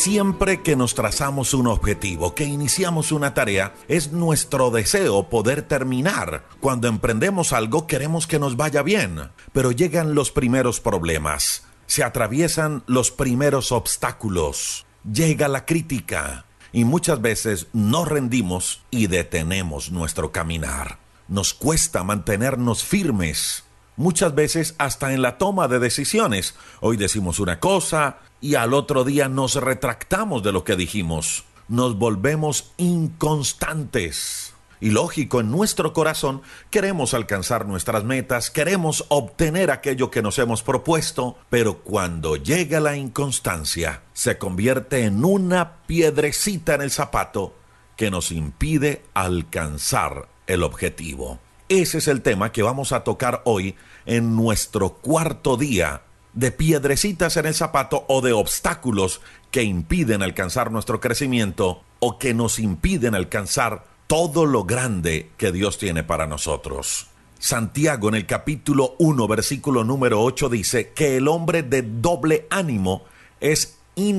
Siempre que nos trazamos un objetivo, que iniciamos una tarea, es nuestro deseo poder terminar. Cuando emprendemos algo, queremos que nos vaya bien, pero llegan los primeros problemas, se atraviesan los primeros obstáculos, llega la crítica y muchas veces nos rendimos y detenemos nuestro caminar. Nos cuesta mantenernos firmes, muchas veces hasta en la toma de decisiones. Hoy decimos una cosa y al otro día nos retractamos de lo que dijimos. Nos volvemos inconstantes. Y lógico, en nuestro corazón queremos alcanzar nuestras metas, queremos obtener aquello que nos hemos propuesto, pero cuando llega la inconstancia, se convierte en una piedrecita en el zapato que nos impide alcanzar el objetivo. Ese es el tema que vamos a tocar hoy en nuestro cuarto día de piedrecitas en el zapato o de obstáculos que impiden alcanzar nuestro crecimiento o que nos impiden alcanzar todo lo grande que Dios tiene para nosotros. Santiago en el capítulo 1, versículo número 8 dice que el hombre de doble ánimo es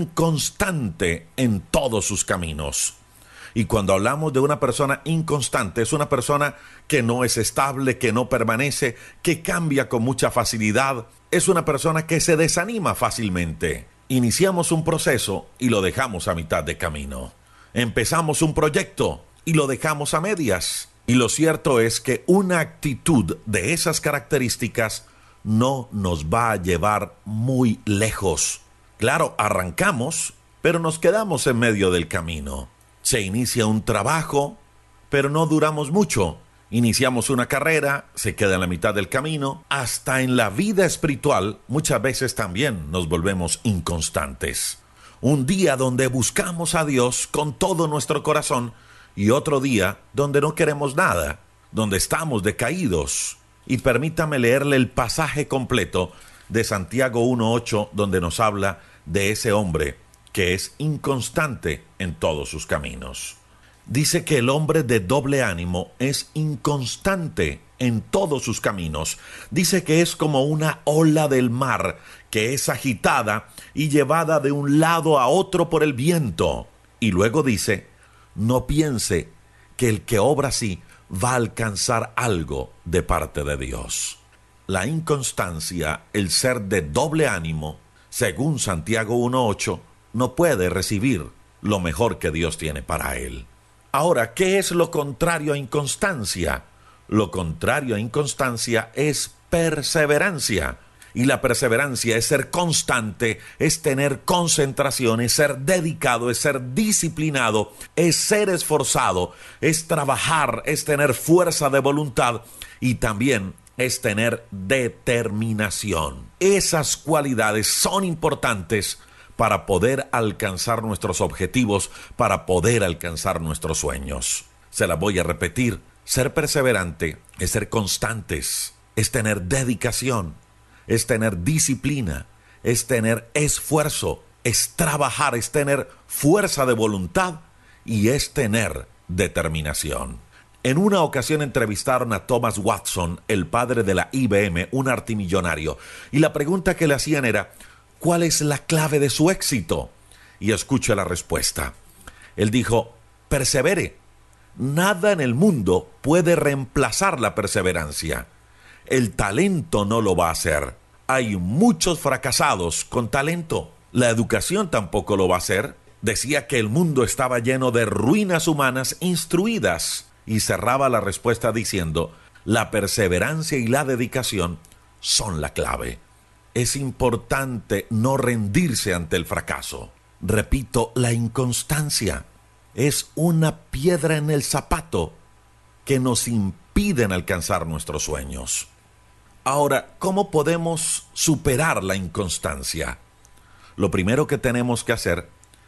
inconstante en todos sus caminos. Y cuando hablamos de una persona inconstante, es una persona que no es estable, que no permanece, que cambia con mucha facilidad. Es una persona que se desanima fácilmente. Iniciamos un proceso y lo dejamos a mitad de camino. Empezamos un proyecto y lo dejamos a medias. Y lo cierto es que una actitud de esas características no nos va a llevar muy lejos. Claro, arrancamos, pero nos quedamos en medio del camino. Se inicia un trabajo, pero no duramos mucho. Iniciamos una carrera, se queda en la mitad del camino. Hasta en la vida espiritual, muchas veces también nos volvemos inconstantes. Un día donde buscamos a Dios con todo nuestro corazón y otro día donde no queremos nada, donde estamos decaídos. Y permítame leerle el pasaje completo de Santiago 1:8, donde nos habla de ese hombre que es inconstante en todos sus caminos. Dice que el hombre de doble ánimo es inconstante en todos sus caminos. Dice que es como una ola del mar que es agitada y llevada de un lado a otro por el viento. Y luego dice, no piense que el que obra así va a alcanzar algo de parte de Dios. La inconstancia, el ser de doble ánimo, según Santiago 1:8, no puede recibir lo mejor que Dios tiene para él. Ahora, ¿qué es lo contrario a inconstancia? Lo contrario a inconstancia es perseverancia. Y la perseverancia es ser constante, es tener concentración, es ser dedicado, es ser disciplinado, es ser esforzado, es trabajar, es tener fuerza de voluntad y también es tener determinación. Esas cualidades son importantes para poder alcanzar nuestros objetivos, para poder alcanzar nuestros sueños. Se las voy a repetir. Ser perseverante es ser constantes, es tener dedicación, es tener disciplina, es tener esfuerzo, es trabajar, es tener fuerza de voluntad y es tener determinación. En una ocasión entrevistaron a Thomas Watson, el padre de la IBM, un artimillonario, y la pregunta que le hacían era, ¿cuál es la clave de su éxito? Y escuche la respuesta. Él dijo, persevere. Nada en el mundo puede reemplazar la perseverancia. El talento no lo va a hacer. Hay muchos fracasados con talento. La educación tampoco lo va a hacer. Decía que el mundo estaba lleno de ruinas humanas instruidas. Y cerraba la respuesta diciendo, la perseverancia y la dedicación son la clave. Es importante no rendirse ante el fracaso. Repito, la inconstancia es una piedra en el zapato que nos impiden alcanzar nuestros sueños. Ahora, ¿cómo podemos superar la inconstancia? Lo primero que tenemos que hacer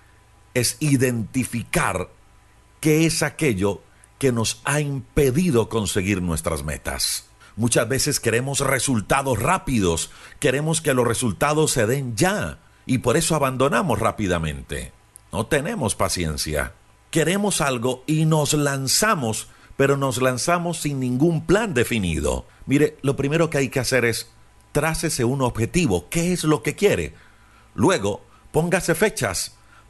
es identificar qué es aquello que nos ha impedido conseguir nuestras metas. Muchas veces queremos resultados rápidos, queremos que los resultados se den ya, y por eso abandonamos rápidamente. No tenemos paciencia. Queremos algo y nos lanzamos, pero nos lanzamos sin ningún plan definido. Mire, lo primero que hay que hacer es trácese un objetivo. ¿Qué es lo que quiere? Luego, póngase fechas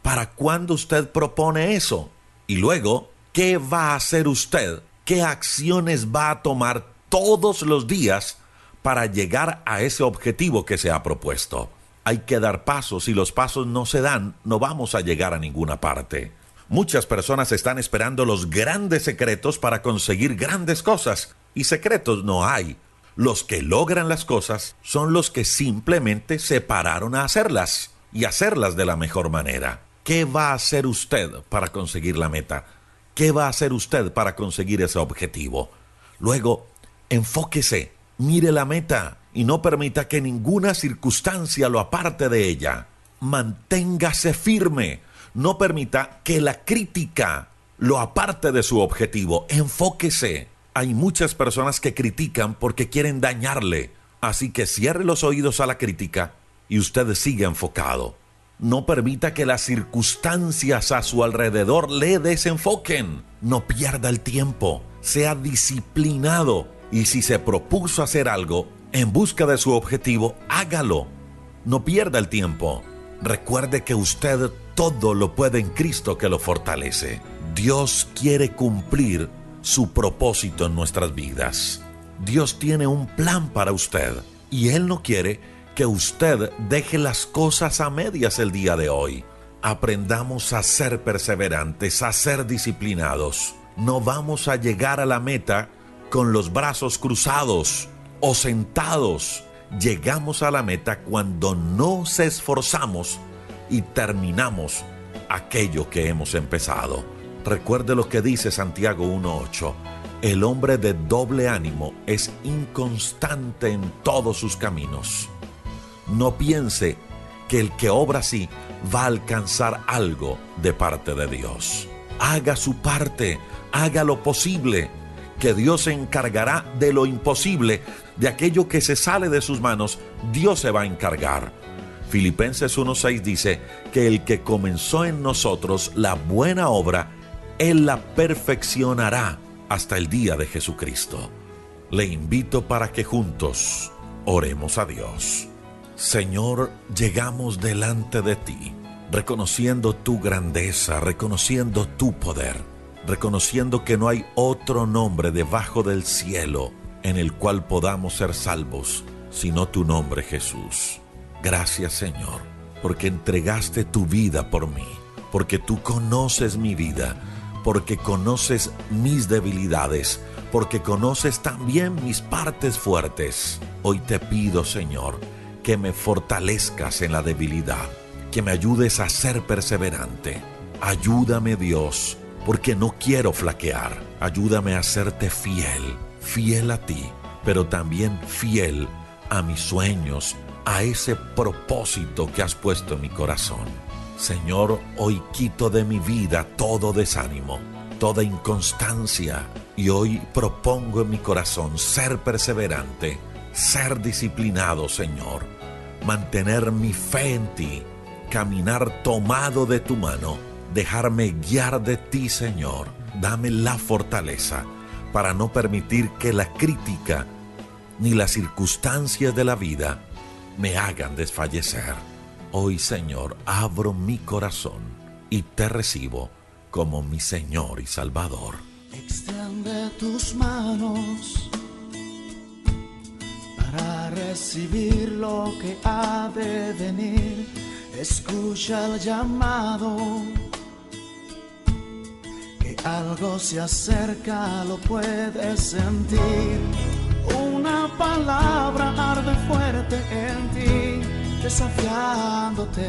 ¿Para cuándo usted propone eso? Y luego, ¿qué va a hacer usted? ¿Qué acciones va a tomar todos los días para llegar a ese objetivo que se ha propuesto? Hay que dar pasos. Si los pasos no se dan, no vamos a llegar a ninguna parte. Muchas personas están esperando los grandes secretos para conseguir grandes cosas, y secretos no hay. Los que logran las cosas son los que simplemente se pararon a hacerlas, y hacerlas de la mejor manera. ¿Qué va a hacer usted para conseguir la meta? ¿Qué va a hacer usted para conseguir ese objetivo? Luego, enfóquese, mire la meta y no permita que ninguna circunstancia lo aparte de ella. Manténgase firme. No permita que la crítica lo aparte de su objetivo. Enfóquese. Hay muchas personas que critican porque quieren dañarle. Así que cierre los oídos a la crítica y usted sigue enfocado. No permita que las circunstancias a su alrededor le desenfoquen. No pierda el tiempo. Sea disciplinado. Y si se propuso hacer algo en busca de su objetivo, hágalo. No pierda el tiempo. Recuerde que usted todo lo puede en Cristo que lo fortalece. Dios quiere cumplir su propósito en nuestras vidas. Dios tiene un plan para usted y Él no quiere que usted deje las cosas a medias el día de hoy. Aprendamos a ser perseverantes, a ser disciplinados. No vamos a llegar a la meta con los brazos cruzados o sentados. Llegamos a la meta cuando nos esforzamos y terminamos aquello que hemos empezado. Recuerde lo que dice Santiago 1:8. El hombre de doble ánimo es inconstante en todos sus caminos. No piense que el que obra así va a alcanzar algo de parte de Dios. Haga su parte, haga lo posible, que Dios se encargará de lo imposible. De aquello que se sale de sus manos, Dios se va a encargar. Filipenses 1:6 dice que el que comenzó en nosotros la buena obra, Él la perfeccionará hasta el día de Jesucristo. Le invito para que juntos oremos a Dios. Señor, llegamos delante de ti, reconociendo tu grandeza, reconociendo tu poder, reconociendo que no hay otro nombre debajo del cielo en el cual podamos ser salvos, sino tu nombre, Jesús. Gracias, Señor, porque entregaste tu vida por mí, porque tú conoces mi vida, porque conoces mis debilidades, porque conoces también mis partes fuertes. Hoy te pido, Señor, que me fortalezcas en la debilidad, que me ayudes a ser perseverante. Ayúdame, Dios, porque no quiero flaquear. Ayúdame a serte fiel, fiel a ti, pero también fiel a mis sueños, a ese propósito que has puesto en mi corazón. Señor, hoy quito de mi vida todo desánimo, toda inconstancia, y hoy propongo en mi corazón ser perseverante, ser disciplinado, Señor, mantener mi fe en ti, caminar tomado de tu mano, dejarme guiar de ti, Señor. Dame la fortaleza para no permitir que la crítica ni las circunstancias de la vida me hagan desfallecer. Hoy, Señor, abro mi corazón y te recibo como mi Señor y Salvador. Extiende tus manos para recibir lo que ha de venir. Escucha el llamado, que algo se acerca, lo puedes sentir. Una palabra arde fuerte en ti, desafiándote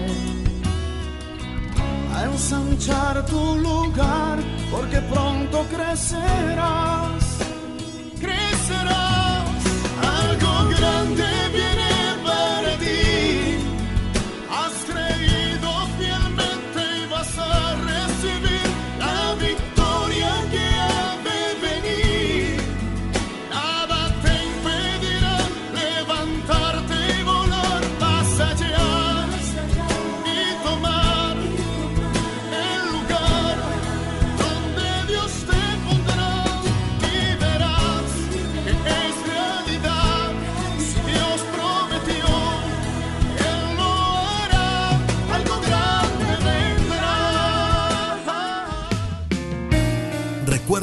a ensanchar tu lugar, porque pronto crecerás, crecerás. Algo grande viene para ti. Has creído fielmente y vas a recibir la victoria que ha de venir. Nada te impedirá levantarte y volar más allá y tomar el lugar donde Dios te pondrá. Y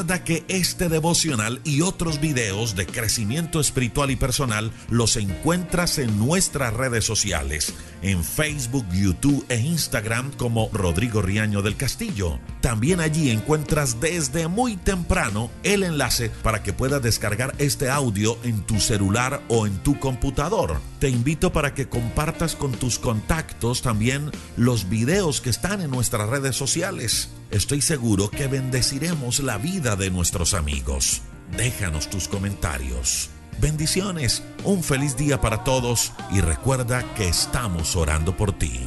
Recuerda que este devocional y otros videos de crecimiento espiritual y personal los encuentras en nuestras redes sociales, en Facebook, YouTube e Instagram como Rodrigo Riaño del Castillo. También allí encuentras desde muy temprano el enlace para que puedas descargar este audio en tu celular o en tu computador. Te invito para que compartas con tus contactos también los videos que están en nuestras redes sociales. Estoy seguro que bendeciremos la vida de nuestros amigos. Déjanos tus comentarios. Bendiciones, un feliz día para todos y recuerda que estamos orando por ti.